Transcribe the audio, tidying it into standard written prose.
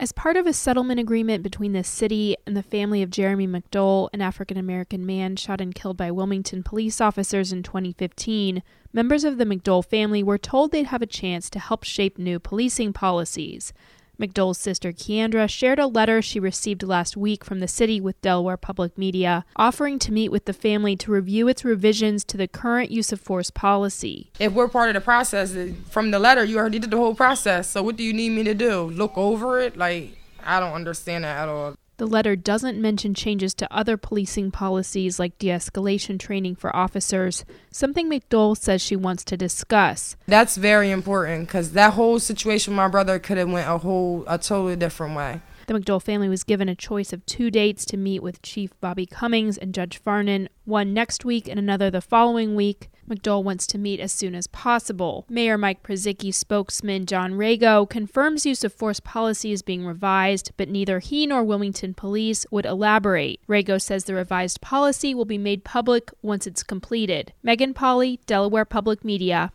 As part of a settlement agreement between the city and the family of Jeremy McDowell, an African-American man shot and killed by Wilmington police officers in 2015, members of the McDowell family were told they'd have a chance to help shape new policing policies. McDowell's sister Keandra shared a letter she received last week from the city with Delaware Public Media, offering to meet with the family to review its revisions to the current use of force policy. If we're part of the process, from the letter, you already did the whole process, so what do you need me to do? Look over it? Like, I don't understand that at all. The letter doesn't mention changes to other policing policies like de-escalation training for officers, something McDowell says she wants to discuss. That's very important because that whole situation with my brother could have went a totally different way. The McDowell family was given a choice of 2 dates to meet with Chief Bobby Cummings and Judge Farnan, one next week and another the following week. McDowell wants to meet as soon as possible. Mayor Mike Purzycki spokesman John Rago confirms use of force policy is being revised, but neither he nor Wilmington Police would elaborate. Rago says the revised policy will be made public once it's completed. Megan Pauley, Delaware Public Media.